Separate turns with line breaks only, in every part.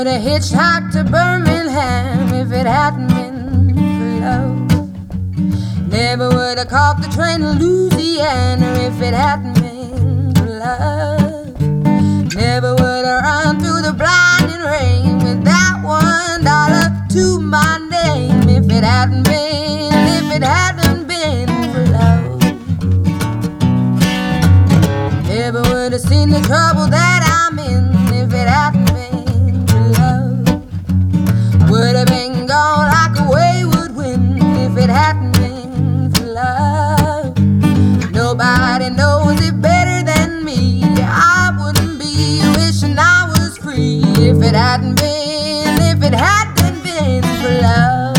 would have hitchhiked to Birmingham if it hadn't been for love. Never would have caught the train to Louisiana if it hadn't been for love. Never would have run through the blinding rain with that $1 to my name if it hadn't been for love. Never would have seen the trouble that I'm in if it hadn't been for love. Would have been gone like a wayward wind if it hadn't been for love. Nobody knows it better than me. I wouldn't be wishing I was free if it hadn't been for love.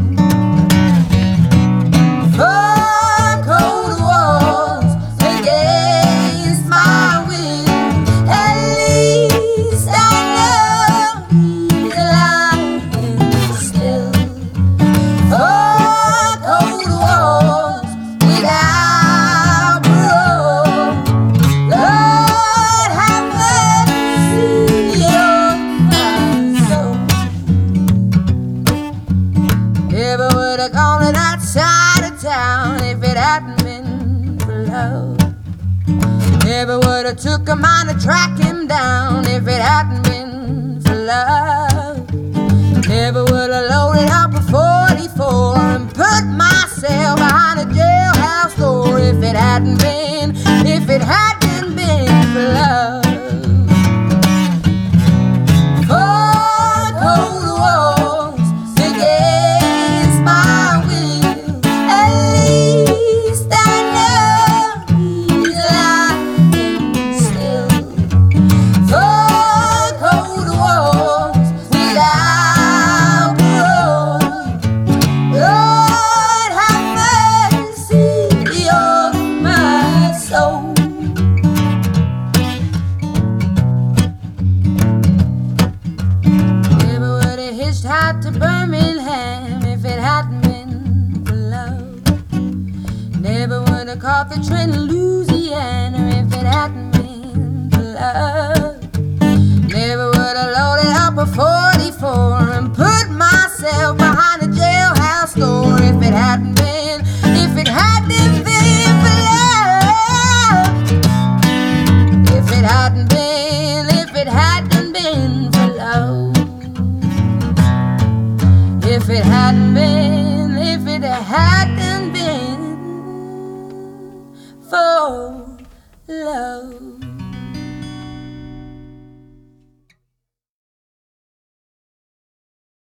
For cold walls against my will, at least I know he's alive and still. For cold walls without parole, Lord have mercy on my soul. Never would have gone to that side of town if it hadn't been for love. Never would have took a mind to track him down if it hadn't been for love. Never would have loaded up a 44 and put myself behind a jailhouse door if it hadn't been for love. For cold walls against my will, at least I know he's alive and still. For cold walls without parole, Lord have mercy on my soul. Never would have hitchhiked to Birmingham if it hadn't been for love. Never would have caught the train to Louisiana if it hadn't been for love. Never would have loaded up a 44 and put myself behind a jailhouse door if it hadn't been for love. If it hadn't been for love. If it hadn't been for